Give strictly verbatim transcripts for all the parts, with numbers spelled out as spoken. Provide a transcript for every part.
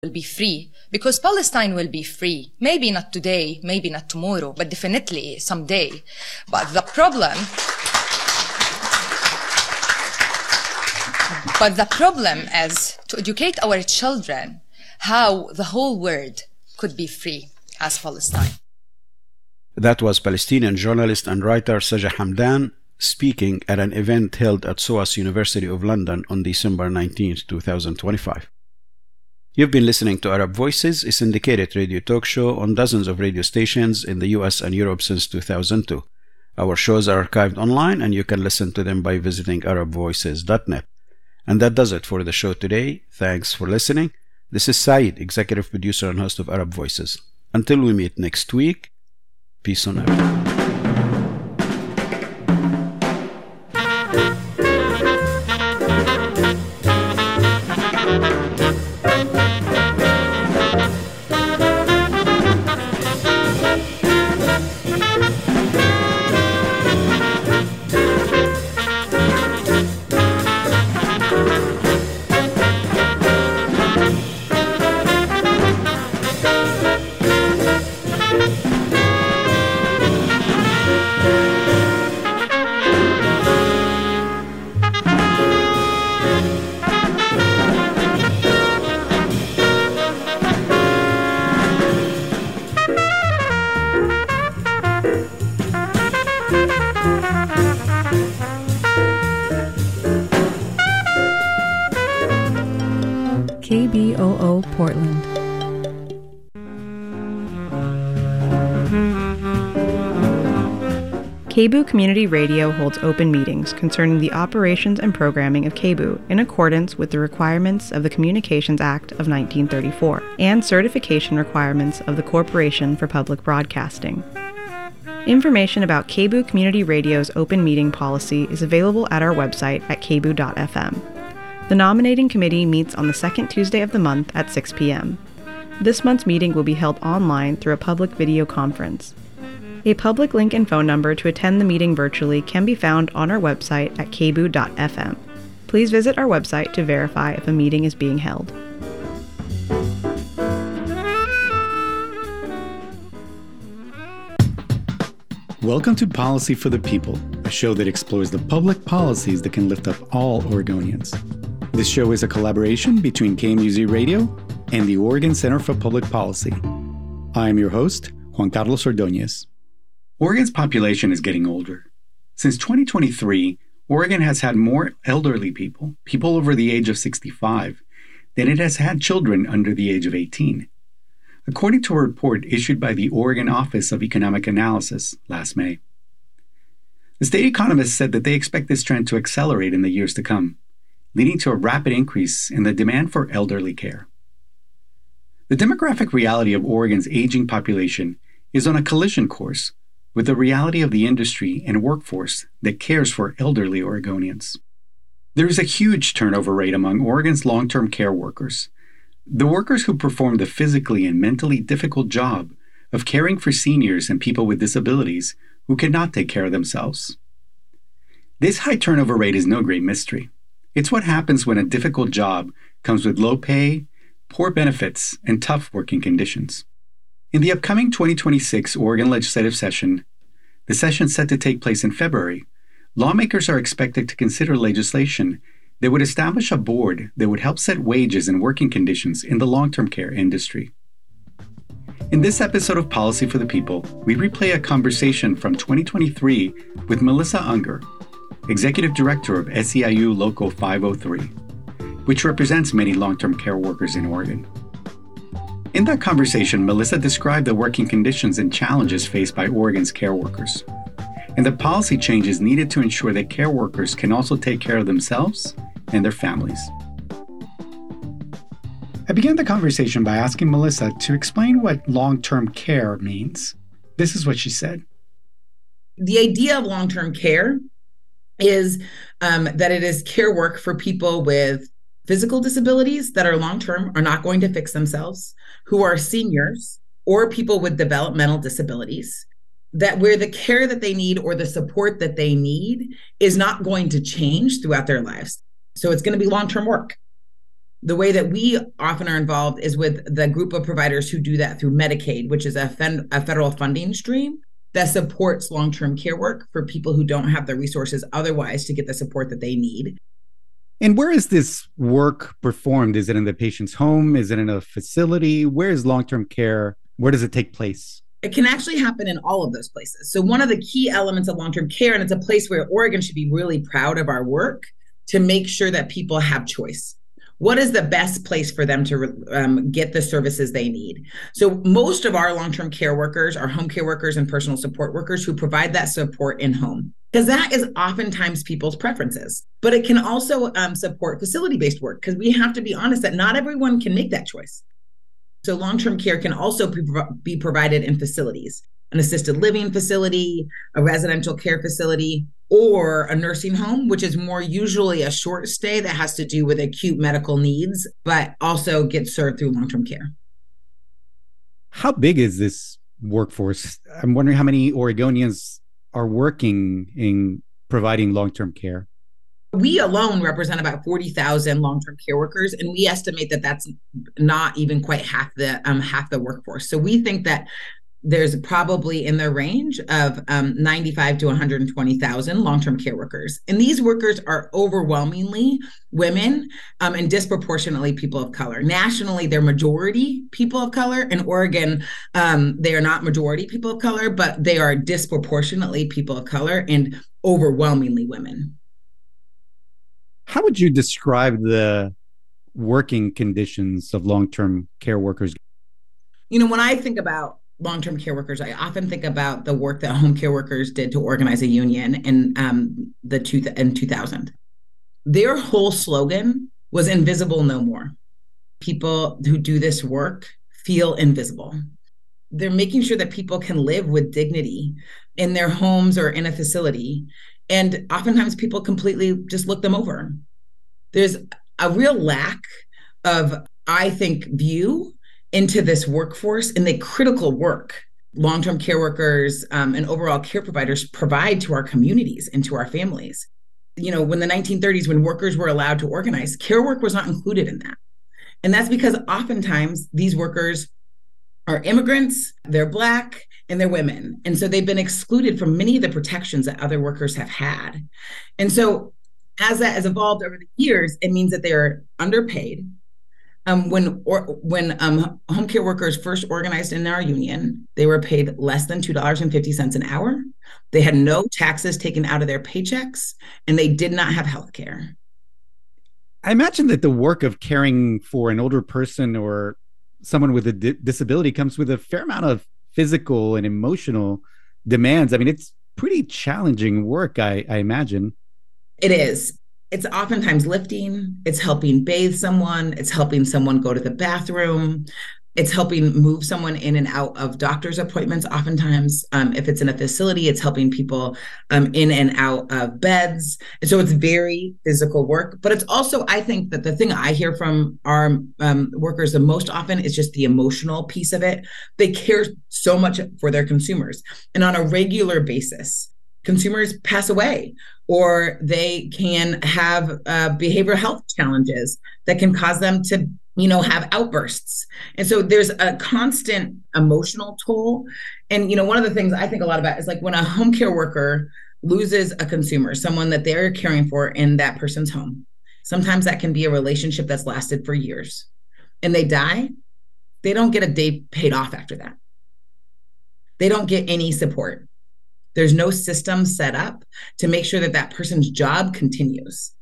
will be free, because Palestine will be free. Maybe not today, maybe not tomorrow, but definitely someday. But the problem, but the problem is to educate our children how the whole world could be free as Palestine. That was Palestinian journalist and writer Sajah Hamdan speaking at an event held at SOAS University of London on December nineteenth, twenty twenty-five. You've been listening to Arab Voices, a syndicated radio talk show on dozens of radio stations in the U S and Europe since two thousand two. Our shows are archived online and you can listen to them by visiting arab voices dot net. And that does it for the show today. Thanks for listening. This is Saeed, executive producer and host of Arab Voices. Until we meet next week, peace on earth. K B O O Portland. K B O O Community Radio holds open meetings concerning the operations and programming of K B O O in accordance with the requirements of the Communications Act of nineteen thirty-four and certification requirements of the Corporation for Public Broadcasting. Information about K B O O Community Radio's open meeting policy is available at our website at k b o dot f m. The nominating committee meets on the second Tuesday of the month at six p.m. This month's meeting will be held online through a public video conference. A public link and phone number to attend the meeting virtually can be found on our website at k b o dot f m. Please visit our website to verify if a meeting is being held. Welcome to Policy for the People, a show that explores the public policies that can lift up all Oregonians. This show is a collaboration between K M U Z Radio and the Oregon Center for Public Policy. I am your host, Juan Carlos Ordóñez. Oregon's population is getting older. Since twenty twenty-three, Oregon has had more elderly people, people over the age of sixty-five, than it has had children under the age of eighteen. According to a report issued by the Oregon Office of Economic Analysis last May. The state economists said that they expect this trend to accelerate in the years to come, leading to a rapid increase in the demand for elderly care. The demographic reality of Oregon's aging population is on a collision course with the reality of the industry and workforce that cares for elderly Oregonians. There is a huge turnover rate among Oregon's long-term care workers, the workers who perform the physically and mentally difficult job of caring for seniors and people with disabilities who cannot take care of themselves. This high turnover rate is no great mystery. It's what happens when a difficult job comes with low pay, poor benefits, and tough working conditions. In the upcoming twenty twenty-six Oregon legislative session, the session set to take place in February, lawmakers are expected to consider legislation that would establish a board that would help set wages and working conditions in the long-term care industry. In this episode of Policy for the People, we replay a conversation from twenty twenty-three with Melissa Unger, Executive Director of S E I U Local five oh three, which represents many long-term care workers in Oregon. In that conversation, Melissa described the working conditions and challenges faced by Oregon's care workers, and the policy changes needed to ensure that care workers can also take care of themselves and their families. I began the conversation by asking Melissa to explain what long-term care means. This is what she said. The idea of long-term care is um, that it is care work for people with physical disabilities that are long-term, are not going to fix themselves, who are seniors, or people with developmental disabilities, that where the care that they need or the support that they need is not going to change throughout their lives. So it's going to be long-term work. The way that we often are involved is with the group of providers who do that through Medicaid, which is a, fen- a federal funding stream that supports long-term care work for people who don't have the resources otherwise to get the support that they need. And where is this work performed? Is it in the patient's home? Is it in a facility? Where is long-term care? Where does it take place? It can actually happen in all of those places. So one of the key elements of long-term care, and it's a place where Oregon should be really proud of our work to make sure that people have choice. What is the best place for them to um, get the services they need? So most of our long-term care workers are home care workers and personal support workers who provide that support in home, because that is oftentimes people's preferences. But it can also um, support facility-based work, because we have to be honest that not everyone can make that choice. So long-term care can also be, be provided in facilities, an assisted living facility, a residential care facility, or a nursing home, which is more usually a short stay that has to do with acute medical needs, but also gets served through long-term care. How big is this workforce? I'm wondering how many Oregonians are working in providing long-term care. We alone represent about forty thousand long-term care workers, and we estimate that that's not even quite half the um, half the workforce. So we think that there's probably in the range of um, ninety-five to one hundred twenty thousand long-term care workers. And these workers are overwhelmingly women um, and disproportionately people of color. Nationally, they're majority people of color. In Oregon, um, they are not majority people of color, but they are disproportionately people of color and overwhelmingly women. How would you describe the working conditions of long-term care workers? You know, when I think about long-term care workers, I often think about the work that home care workers did to organize a union in um, the two, in two thousand. Their whole slogan was "Invisible no more." People who do this work feel invisible. They're making sure that people can live with dignity in their homes or in a facility. And oftentimes people completely just look them over. There's a real lack of, I think, view into this workforce and the critical work long-term care workers um, and overall care providers provide to our communities and to our families. You know, when the nineteen thirties, when workers were allowed to organize, care work was not included in that. And that's because oftentimes these workers are immigrants, they're Black, and they're women. And so they've been excluded from many of the protections that other workers have had. And so as that has evolved over the years, it means that they're underpaid. Um, when or, when um, home care workers first organized in our union, they were paid less than two dollars and fifty cents an hour. They had no taxes taken out of their paychecks, and they did not have health care. I imagine that the work of caring for an older person or someone with a di- disability comes with a fair amount of physical and emotional demands. I mean, it's pretty challenging work, I, I imagine. It is. It's oftentimes lifting, it's helping bathe someone, it's helping someone go to the bathroom, it's helping move someone in and out of doctor's appointments. Oftentimes, um, if it's in a facility, it's helping people um, in and out of beds. And so it's very physical work, but it's also, I think that the thing I hear from our um, workers the most often is just the emotional piece of it. They care so much for their consumers. And on a regular basis, consumers pass away, or they can have uh, behavioral health challenges that can cause them to, you know, have outbursts. And so there's a constant emotional toll. And, you know, one of the things I think a lot about is like when a home care worker loses a consumer, someone that they're caring for in that person's home, sometimes that can be a relationship that's lasted for years, and they die, they don't get a day paid off after that. They don't get any support. There's no system set up to make sure that that person's job continues.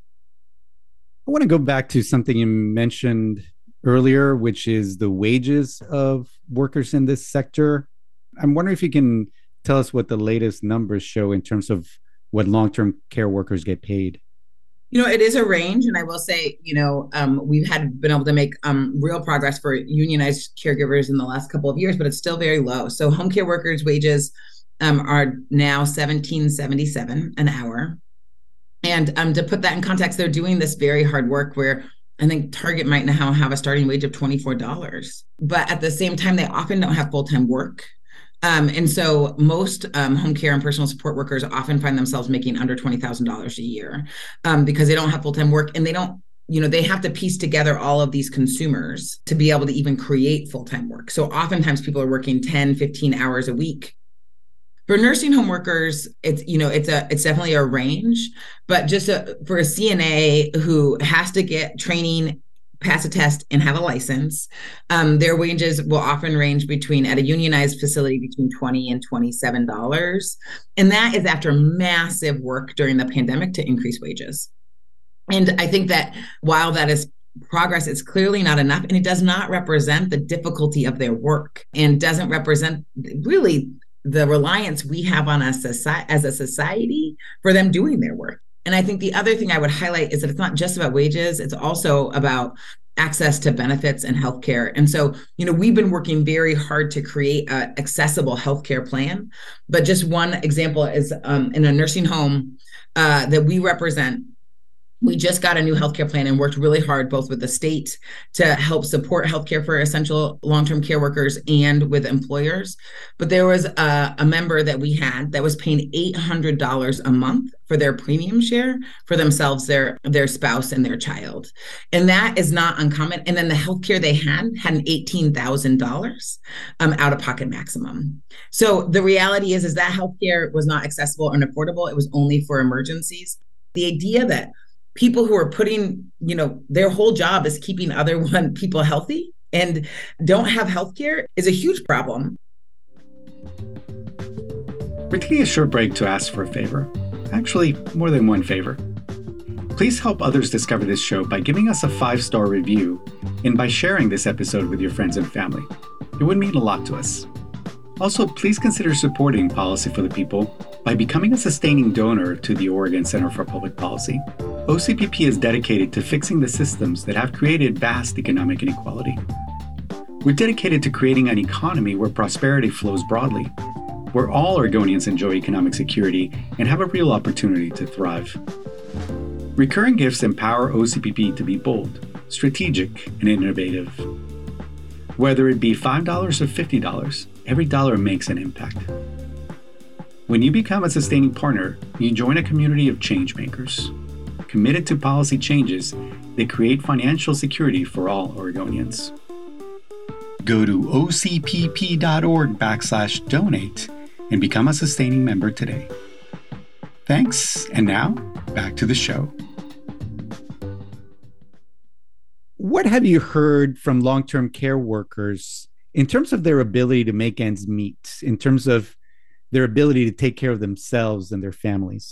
I want to go back to something you mentioned earlier, which is the wages of workers in this sector. I'm wondering if you can tell us what the latest numbers show in terms of what long-term care workers get paid. You know, it is a range. And I will say, you know, um, we've had been able to make um, real progress for unionized caregivers in the last couple of years, but it's still very low. So home care workers' wages um, are now seventeen seventy-seven an hour. And um, to put that in context, they're doing this very hard work where I think Target might now have a starting wage of twenty-four dollars. But at the same time, they often don't have full-time work. Um, and so most um, home care and personal support workers often find themselves making under twenty thousand dollars a year um, because they don't have full-time work, and they don't you know, they have to piece together all of these consumers to be able to even create full-time work. So oftentimes people are working ten, fifteen hours a week. For nursing home workers, it's, you know, it's a, it's definitely a range, but just a, for a C N A who has to get training, pass a test, and have a license, um, their wages will often range between, at a unionized facility, between twenty dollars and twenty-seven dollars. And that is after massive work during the pandemic to increase wages. And I think that while that is progress, it's clearly not enough, and it does not represent the difficulty of their work, and doesn't represent really the reliance we have on us as a society for them doing their work. And I think the other thing I would highlight is that it's not just about wages, it's also about access to benefits and healthcare. And so, you know, we've been working very hard to create an accessible healthcare plan. But just one example is um, in a nursing home uh, that we represent, we just got a new healthcare plan and worked really hard both with the state to help support healthcare for essential long-term care workers and with employers. But there was a, a member that we had that was paying eight hundred dollars a month for their premium share for themselves, their, their spouse, and their child. And that is not uncommon. And then the healthcare they had had an eighteen thousand dollars um, out-of-pocket maximum. So the reality is, is that healthcare was not accessible and affordable. It was only for emergencies. The idea that people who are putting, you know, their whole job is keeping other one people healthy and don't have healthcare is a huge problem. We're taking a short break to ask for a favor. Actually, more than one favor. Please help others discover this show by giving us a five-star review and by sharing this episode with your friends and family. It would mean a lot to us. Also, please consider supporting Policy for the People by becoming a sustaining donor to the Oregon Center for Public Policy. O C P P is dedicated to fixing the systems that have created vast economic inequality. We're dedicated to creating an economy where prosperity flows broadly, where all Oregonians enjoy economic security and have a real opportunity to thrive. Recurring gifts empower O C P P to be bold, strategic, and innovative. Whether it be five dollars or fifty dollars, every dollar makes an impact. When you become a sustaining partner, you join a community of change makers, committed to policy changes that create financial security for all Oregonians. Go to ocpp.org backslash donate and become a sustaining member today. Thanks, and now back to the show. What have you heard from long-term care workers in terms of their ability to make ends meet, in terms of their ability to take care of themselves and their families?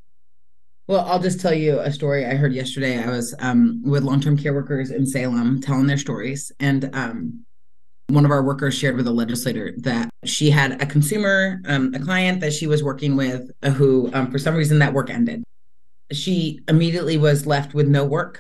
Well, I'll just tell you a story I heard yesterday. I was um, with long-term care workers in Salem telling their stories. And um, one of our workers shared with a legislator that she had a consumer, um, a client that she was working with uh, who, um, for some reason, that work ended. She immediately was left with no work.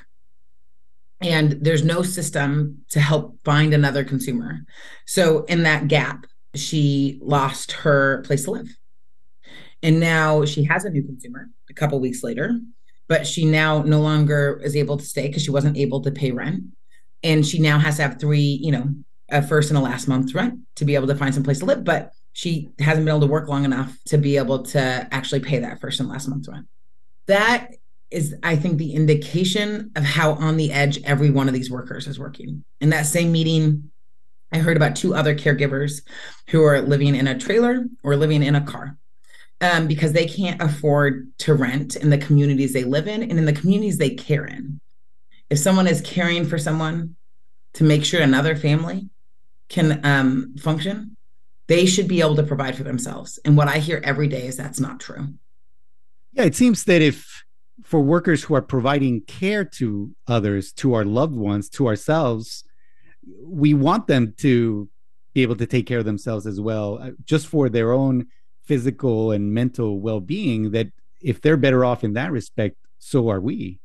And there's no system to help find another consumer. So in that gap, she lost her place to live. And now she has a new consumer a couple weeks later, but she now no longer is able to stay because she wasn't able to pay rent. And she now has to have three, you know, a first and a last month's rent to be able to find some place to live. But she hasn't been able to work long enough to be able to actually pay that first and last month's rent. That is, I think, the indication of how on the edge every one of these workers is working. In that same meeting, I heard about two other caregivers who are living in a trailer or living in a car um, because they can't afford to rent in the communities they live in and in the communities they care in. If someone is caring for someone to make sure another family can um, function, they should be able to provide for themselves. And what I hear every day is that's not true. Yeah, it seems that if for workers who are providing care to others, to our loved ones, to ourselves, we want them to be able to take care of themselves as well, just for their own physical and mental well-being, that if they're better off in that respect, so are we.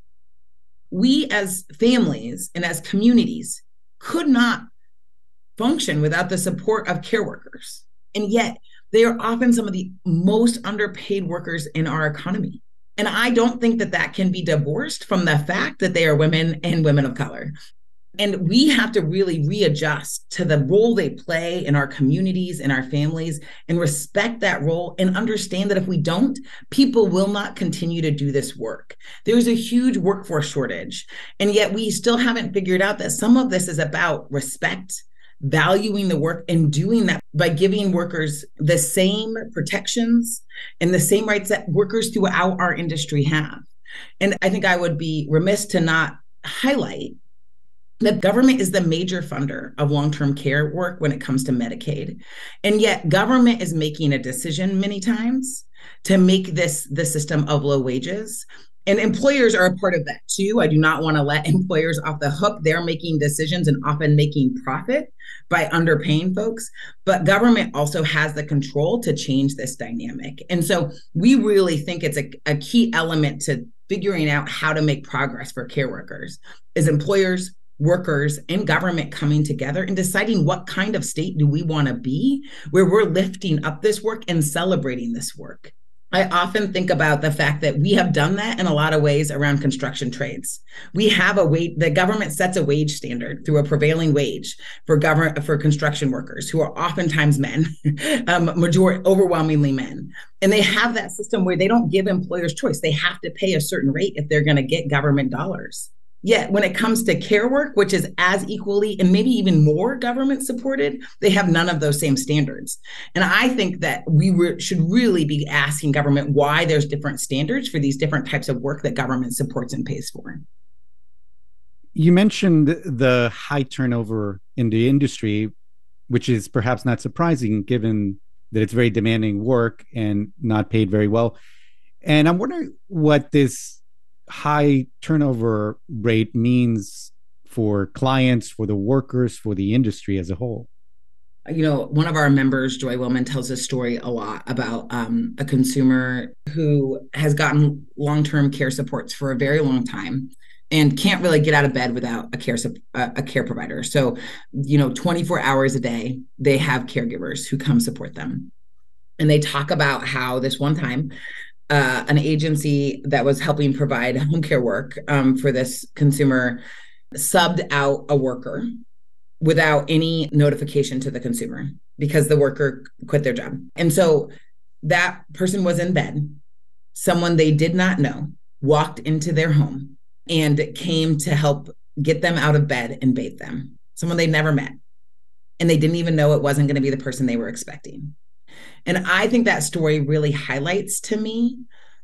We as families and as communities could not function without the support of care workers. And yet they are often some of the most underpaid workers in our economy. And I don't think that that can be divorced from the fact that they are women and women of color. And we have to really readjust to the role they play in our communities, in our families, and respect that role and understand that if we don't, people will not continue to do this work. There's a huge workforce shortage. And yet we still haven't figured out that some of this is about respect, valuing the work, and doing that by giving workers the same protections and the same rights that workers throughout our industry have. And I think I would be remiss to not highlight the government is the major funder of long-term care work when it comes to Medicaid. And yet government is making a decision many times to make this the system of low wages. And employers are a part of that too. I do not want to let employers off the hook. They're making decisions and often making profit by underpaying folks. But government also has the control to change this dynamic. And so we really think it's a, a key element to figuring out how to make progress for care workers is employers, workers, and government coming together and deciding what kind of state do we want to be, where we're lifting up this work and celebrating this work. I often think about the fact that we have done that in a lot of ways around construction trades. We have a wage, the government sets a wage standard through a prevailing wage for government for construction workers who are oftentimes men, um, majority, overwhelmingly men. And they have that system where they don't give employers choice. They have to pay a certain rate if they're going to get government dollars. Yet when it comes to care work, which is as equally and maybe even more government supported, they have none of those same standards. And I think that we re- should really be asking government why there's different standards for these different types of work that government supports and pays for. You mentioned the high turnover in the industry, which is perhaps not surprising given that it's very demanding work and not paid very well. And I'm wondering what this high turnover rate means for clients, for the workers, for the industry as a whole. You know, one of our members, Joy Willman, tells this story a lot about um, a consumer who has gotten long-term care supports for a very long time and can't really get out of bed without a care a care provider. So, you know, twenty-four hours a day, they have caregivers who come support them. And they talk about how this one time, Uh, an agency that was helping provide home care work um, for this consumer subbed out a worker without any notification to the consumer because the worker quit their job. And so that person was in bed. Someone they did not know walked into their home and came to help get them out of bed and bathe them. Someone they never met. And they didn't even know it wasn't going to be the person they were expecting. And I think that story really highlights to me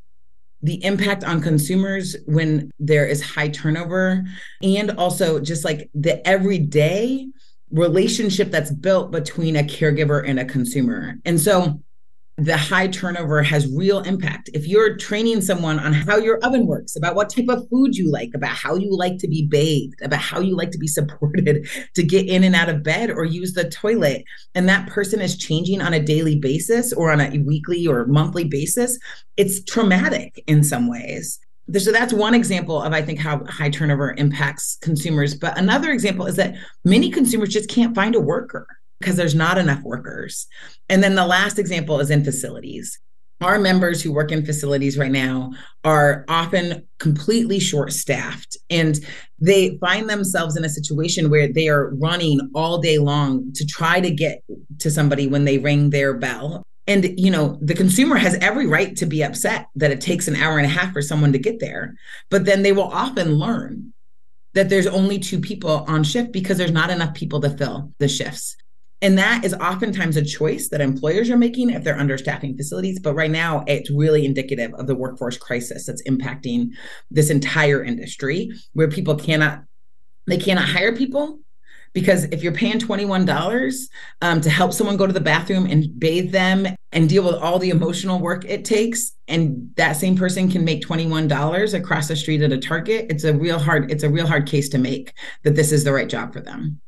the impact on consumers when there is high turnover, and also just like the everyday relationship that's built between a caregiver and a consumer. And so the high turnover has real impact. If you're training someone on how your oven works, about what type of food you like, about how you like to be bathed, about how you like to be supported to get in and out of bed or use the toilet, and that person is changing on a daily basis or on a weekly or monthly basis, it's traumatic in some ways. So that's one example of, I think, how high turnover impacts consumers. But another example is that many consumers just can't find a worker because there's not enough workers. And then the last example is in facilities. Our members who work in facilities right now are often completely short-staffed, and they find themselves in a situation where they are running all day long to try to get to somebody when they ring their bell. And, you know, the consumer has every right to be upset that it takes an hour and a half for someone to get there. But then they will often learn that there's only two people on shift because there's not enough people to fill the shifts. And that is oftentimes a choice that employers are making if they're understaffing facilities. But right now, it's really indicative of the workforce crisis that's impacting this entire industry, where people cannot, they cannot hire people. Because if you're paying twenty-one dollars um, to help someone go to the bathroom and bathe them and deal with all the emotional work it takes, and that same person can make twenty-one dollars across the street at a Target, it's a real hard, it's a real hard case to make that this is the right job for them.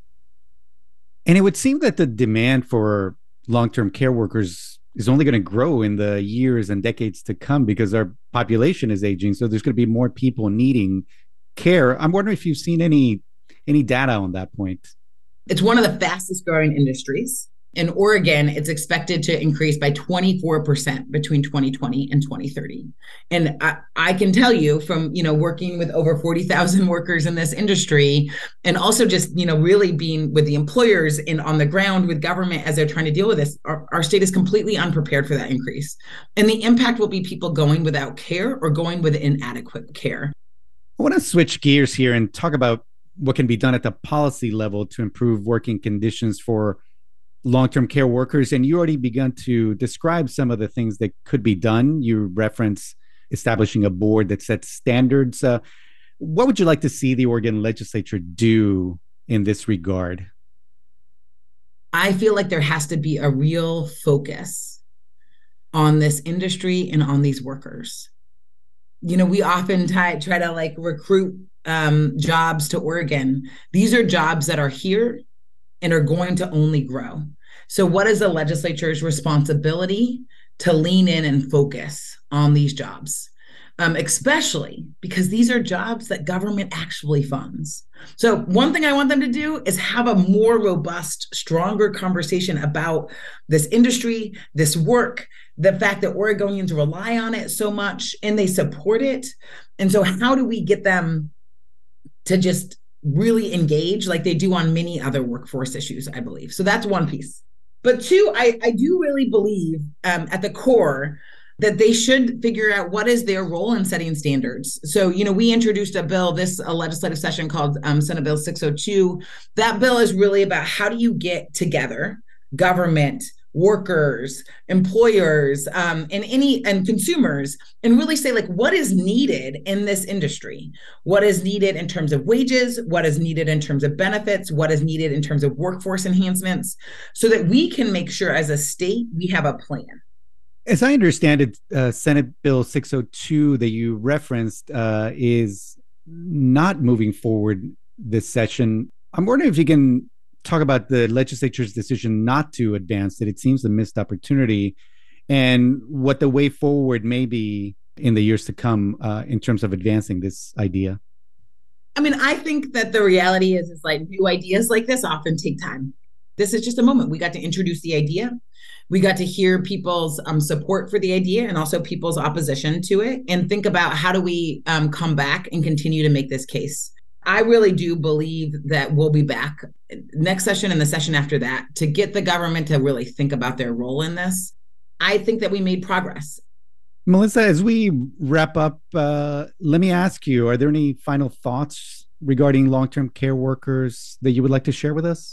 And it would seem that the demand for long-term care workers is only going to grow in the years and decades to come because our population is aging. So there's going to be more people needing care. I'm wondering if you've seen any any data on that point. It's one of the fastest growing industries In Oregon, it's expected to increase by twenty-four percent between twenty twenty and twenty thirty. And I, I can tell you from, you know, working with over forty thousand workers in this industry, and also just, you know, really being with the employers and on the ground with government as they're trying to deal with this, our, our state is completely unprepared for that increase. And the impact will be people going without care or going with inadequate care. I want to switch gears here and talk about what can be done at the policy level to improve working conditions for long-term care workers. And you already begun to describe some of the things that could be done. You reference establishing a board that sets standards. Uh, what would you like to see the Oregon legislature do in this regard? I feel like there has to be a real focus on this industry and on these workers. You know, we often try, try to like recruit um, jobs to Oregon. These are jobs that are here and are going to only grow. So what is the legislature's responsibility to lean in and focus on these jobs, um, especially because these are jobs that government actually funds. So one thing I want them to do is have a more robust, stronger conversation about this industry, this work, the fact that Oregonians rely on it so much and they support it. And so how do we get them to just really engage like they do on many other workforce issues, I believe. So that's one piece. But two, I, I do really believe um, at the core that they should figure out what is their role in setting standards. So, you know, we introduced a bill, this a legislative session called um, Senate Bill six oh two. That bill is really about how do you get together government, workers, employers, um, and any and consumers, and really say like what is needed in this industry, what is needed in terms of wages, what is needed in terms of benefits, what is needed in terms of workforce enhancements, so that we can make sure as a state we have a plan. As I understand it, uh, Senate Bill six oh two that you referenced uh, is not moving forward this session. I'm wondering if you can talk about the legislature's decision not to advance it. It seems a missed opportunity, and what the way forward may be in the years to come uh, in terms of advancing this idea. I mean, I think that the reality is, is like new ideas like this often take time. This is just a moment. We got to introduce the idea. We got to hear people's um, support for the idea and also people's opposition to it, and think about how do we um, come back and continue to make this case. I really do believe that we'll be back next session and the session after that to get the government to really think about their role in this. I think that we made progress. Melissa, as we wrap up, uh, let me ask you, are there any final thoughts regarding long-term care workers that you would like to share with us?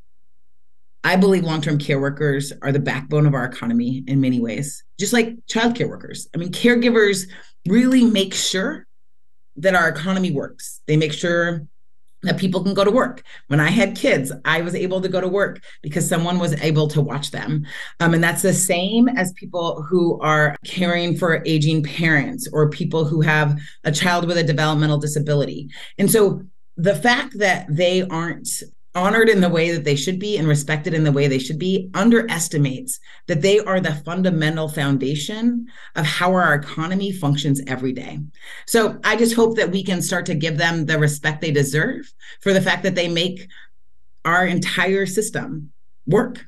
I believe long-term care workers are the backbone of our economy in many ways, just like childcare workers. I mean, caregivers really make sure that our economy works. They make sure that people can go to work. When I had kids, I was able to go to work because someone was able to watch them. Um, and that's the same as people who are caring for aging parents or people who have a child with a developmental disability. And so the fact that they aren't honored in the way that they should be and respected in the way they should be underestimates that they are the fundamental foundation of how our economy functions every day. So I just hope that we can start to give them the respect they deserve for the fact that they make our entire system work.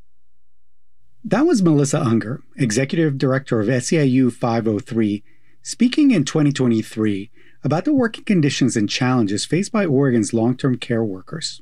That was Melissa Unger, Executive Director of S E I U five oh three, speaking in twenty twenty-three about the working conditions and challenges faced by Oregon's long-term care workers.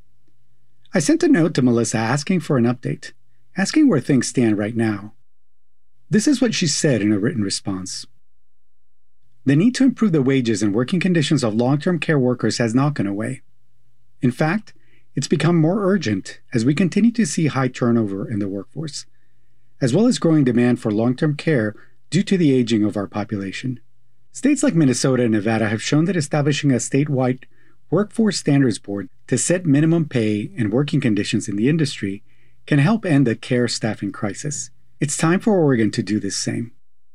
I sent a note to Melissa asking for an update, asking where things stand right now. This is what she said in a written response. The need to improve the wages and working conditions of long-term care workers has not gone away. In fact, it's become more urgent as we continue to see high turnover in the workforce, as well as growing demand for long-term care due to the aging of our population. States like Minnesota and Nevada have shown that establishing a statewide Workforce Standards Board to set minimum pay and working conditions in the industry can help end the care staffing crisis. It's time for Oregon to do the same.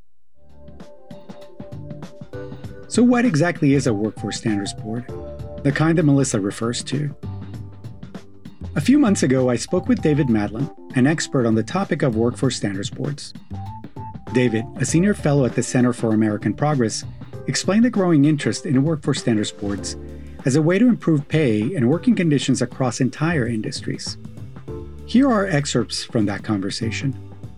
So what exactly is a Workforce Standards Board? The kind that Melissa refers to. A few months ago, I spoke with David Madlin, an expert on the topic of Workforce Standards Boards. David, a senior fellow at the Center for American Progress, explained the growing interest in Workforce Standards Boards as a way to improve pay and working conditions across entire industries. Here are excerpts from that conversation.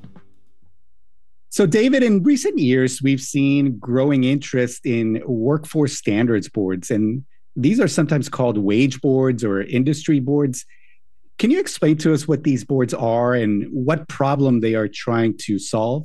So, David, in recent years, we've seen growing interest in workforce standards boards, and these are sometimes called wage boards or industry boards. Can you explain to us what these boards are and what problem they are trying to solve?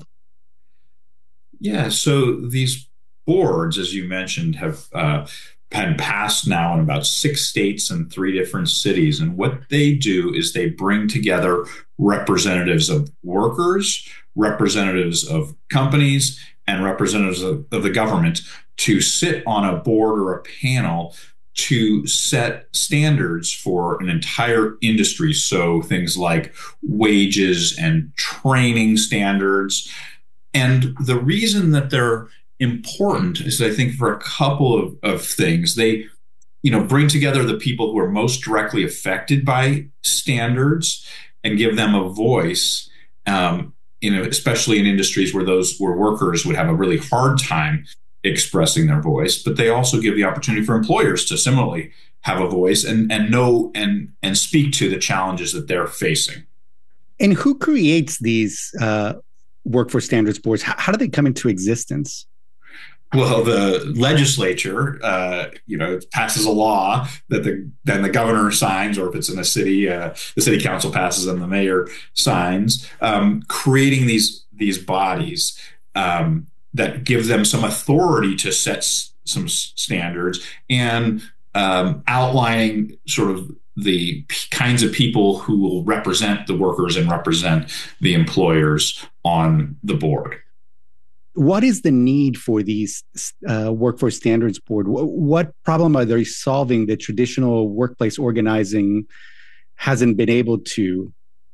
Yeah, so these boards, as you mentioned, have uh, been passed now in about six states and three different cities. And what they do is they bring together representatives of workers, representatives of companies, and representatives of, of the government to sit on a board or a panel to set standards for an entire industry. So things like wages and training standards. And the reason that they're important is, I think, for a couple of, of things. They, you know, bring together the people who are most directly affected by standards and give them a voice, um, you know, especially in industries where those where workers would have a really hard time expressing their voice. But they also give the opportunity for employers to similarly have a voice and and know and and speak to the challenges that they're facing. And who creates these uh, workforce standards boards? How, how do they come into existence? Well, the legislature, uh, you know, passes a law that the then the governor signs, or if it's in a city, uh, the city council passes and the mayor signs, um, creating these these bodies um, that give them some authority to set s- some standards and um, outlining sort of the p- kinds of people who will represent the workers and represent the employers on the board. What is the need for these uh, workforce standards board? What, what problem are they solving that traditional workplace organizing hasn't been able to?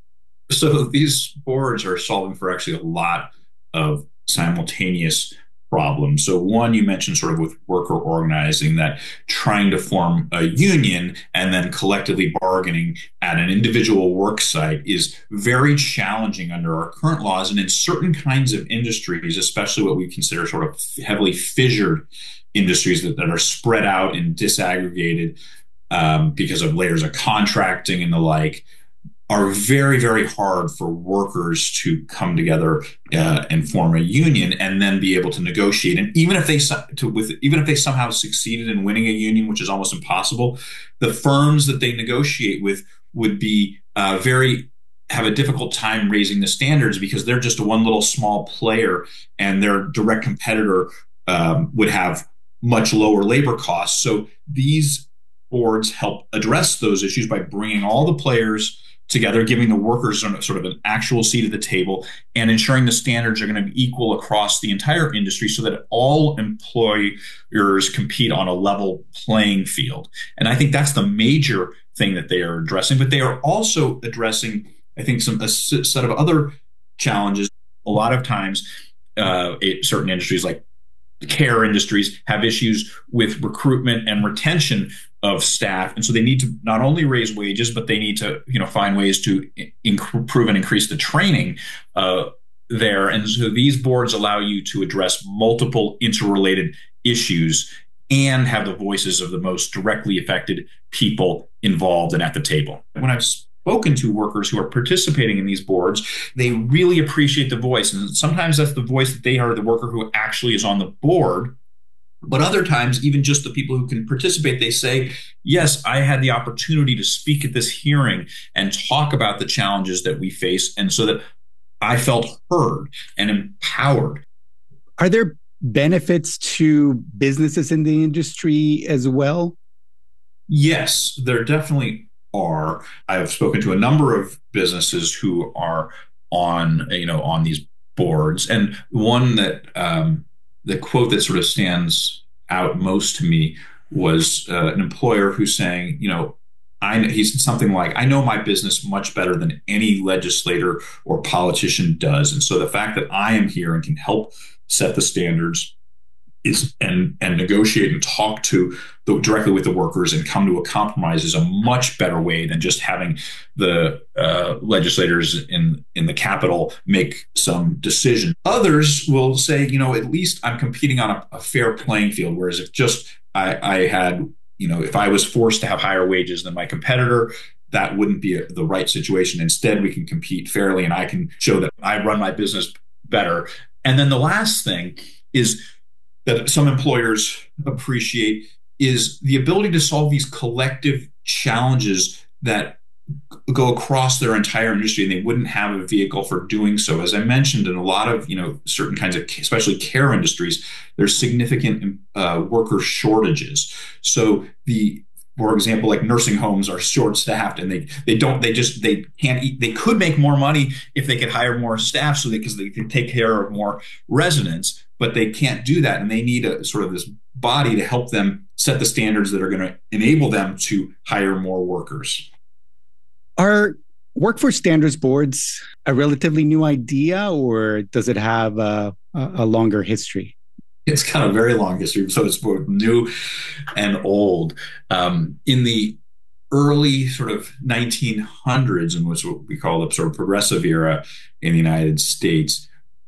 So these boards are solving for actually a lot of simultaneous problems. So one, you mentioned sort of with worker organizing, that trying to form a union and then collectively bargaining at an individual work site is very challenging under our current laws. And in certain kinds of industries, especially what we consider sort of heavily fissured industries that, that are spread out and disaggregated um, because of layers of contracting and the like, are very, very hard for workers to come together uh, and form a union and then be able to negotiate. And even if they to, with even if they somehow succeeded in winning a union, which is almost impossible, the firms that they negotiate with would be uh, very have a difficult time raising the standards because they're just a one little small player, and their direct competitor um, would have much lower labor costs. So these boards help address those issues by bringing all the players together, giving the workers sort of an actual seat at the table, and ensuring the standards are going to be equal across the entire industry so that all employers compete on a level playing field. And I think that's the major thing that they are addressing. But they are also addressing, I think, some a set of other challenges. A lot of times, uh, it, certain industries like care industries have issues with recruitment and retention of staff. And so they need to not only raise wages, but they need to, you know, find ways to improve and increase the training uh, there. And so these boards allow you to address multiple interrelated issues and have the voices of the most directly affected people involved and at the table. When I've spoken to workers who are participating in these boards, they really appreciate the voice. And sometimes that's the voice that they are the worker who actually is on the board. But other times, even just the people who can participate, they say, yes, I had the opportunity to speak at this hearing and talk about the challenges that we face. And so that I felt heard and empowered. Are there benefits to businesses in the industry as well? Yes, there definitely are. I have spoken to a number of businesses who are on, you know, on these boards. And one that, um, the quote that sort of stands out most to me was uh, an employer who's saying, you know, I, he said something like, I know my business much better than any legislator or politician does. And so the fact that I am here and can help set the standards is and and negotiate and talk to the, directly with the workers and come to a compromise is a much better way than just having the uh, legislators in in the Capitol make some decision. Others will say, you know, at least I'm competing on a, a fair playing field. Whereas if just I, I had, you know, if I was forced to have higher wages than my competitor, that wouldn't be a, the right situation. Instead, we can compete fairly, and I can show that I run my business better. And then the last thing is that some employers appreciate is the ability to solve these collective challenges that go across their entire industry, and they wouldn't have a vehicle for doing so. As I mentioned, in a lot of, you know, certain kinds of, especially care industries, there's significant uh, worker shortages. So the, for example, like nursing homes are short-staffed, and they they don't they just they can't eat. They could make more money if they could hire more staff, so because they, they can take care of more residents, but they can't do that, and they need a sort of this body to help them set the standards that are going to enable them to hire more workers. Are workforce standards boards a relatively new idea, or does it have a, a longer history? It's got a very long history, so it's both new and old. Um, in the early sort of nineteen hundreds, in which what we call the sort of progressive era in the United States,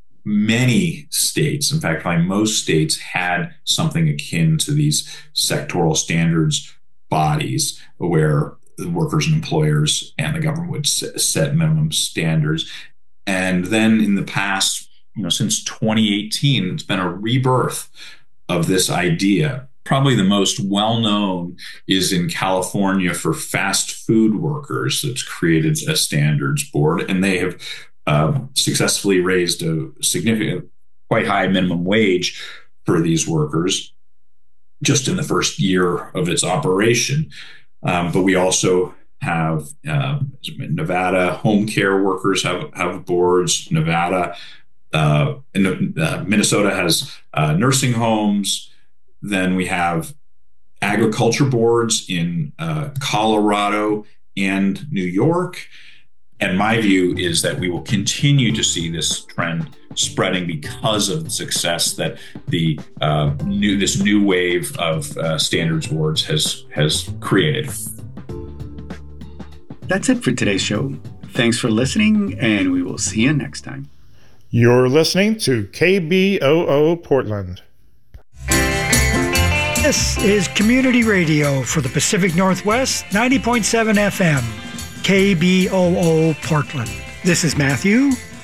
many states, in fact, probably most states, had something akin to these sectoral standards bodies where the workers and employers and the government would set minimum standards. And then in the past, you know, since twenty eighteen, it's been a rebirth of this idea. Probably the most well-known is in California for fast food workers. That's created a standards board, and they have uh, successfully raised a significant, quite high minimum wage for these workers just in the first year of its operation. Um, but we also have uh, Nevada home care workers have, have boards. Nevada, uh, and, uh, Minnesota has uh, nursing homes. Then we have agriculture boards in uh, Colorado and New York. And my view is that we will continue to see this trend spreading because of the success that the uh, new this new wave of uh, standards boards has has created. That's it for today's show. Thanks for listening, and we will see you next time. You're listening to K B O O Portland. This is Community Radio for the Pacific Northwest, ninety point seven F M, K B O O Portland. This is Matthew.